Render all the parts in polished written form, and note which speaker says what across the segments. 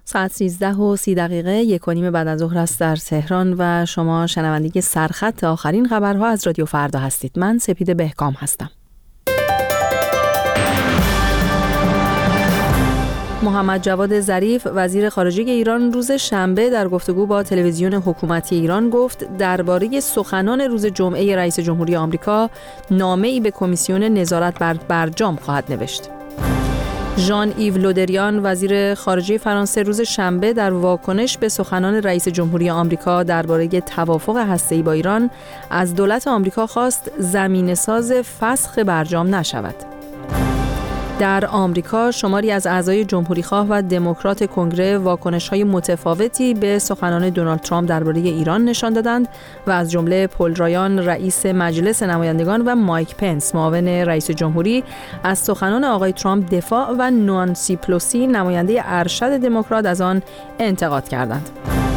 Speaker 1: ساعت 13:30 1:15 بعد از ظهر است در تهران و شما شنونده سرخط آخرین خبرها از رادیو فردا هستید. من سپید بهکام هستم. محمد جواد ظریف وزیر خارجه ایران روز شنبه در گفتگو با تلویزیون حکومتی ایران گفت درباره سخنان روز جمعه رئیس جمهوری آمریکا نامه‌ای به کمیسیون نظارت بر برجام خواهد نوشت. ژان ایو لودریان وزیر خارجه فرانسه روز شنبه در واکنش به سخنان رئیس جمهوری آمریکا درباره توافق هسته‌ای با ایران از دولت آمریکا خواست زمینه‌ساز فسخ برجام نشود. در آمریکا شماری از اعضای جمهوریخواه و دموکرات کنگره واکنش‌های متفاوتی به سخنان دونالد ترامپ درباره ایران نشان دادند و از جمله پل رایان رئیس مجلس نمایندگان و مایک پنس معاون رئیس جمهوری از سخنان آقای ترامپ دفاع و نانسی پلوسی نماینده ارشد دموکرات از آن انتقاد کردند.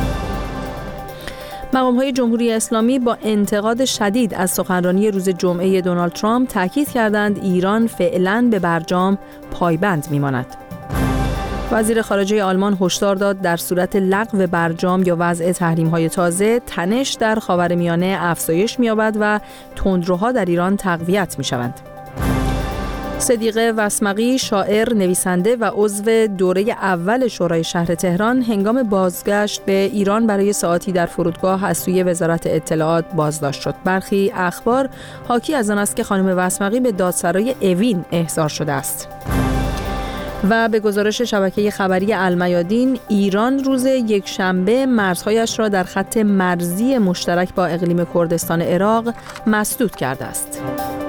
Speaker 1: مقام‌های جمهوری اسلامی با انتقاد شدید از سخنرانی روز جمعه دونالد ترامپ تاکید کردند ایران فعلاً به برجام پایبند می‌ماند. وزیر خارجه آلمان هشدار داد در صورت لغو برجام یا وضع تحریم‌های تازه تنش در خاورمیانه افزایش می‌یابد و تندروها در ایران تقویت می‌شوند. صدیقه وسمقی شاعر، نویسنده و عضو دوره اول شورای شهر تهران هنگام بازگشت به ایران برای ساعاتی در فرودگاه از سوی وزارت اطلاعات بازداشت شد. برخی اخبار حاکی از آن است که خانم وسمقی به دادسرای اوین احضار شده است. و به گزارش شبکه خبری المیادین ایران روز یکشنبه مرزهایش را در خط مرزی مشترک با اقلیم کردستان عراق مسدود کرده است.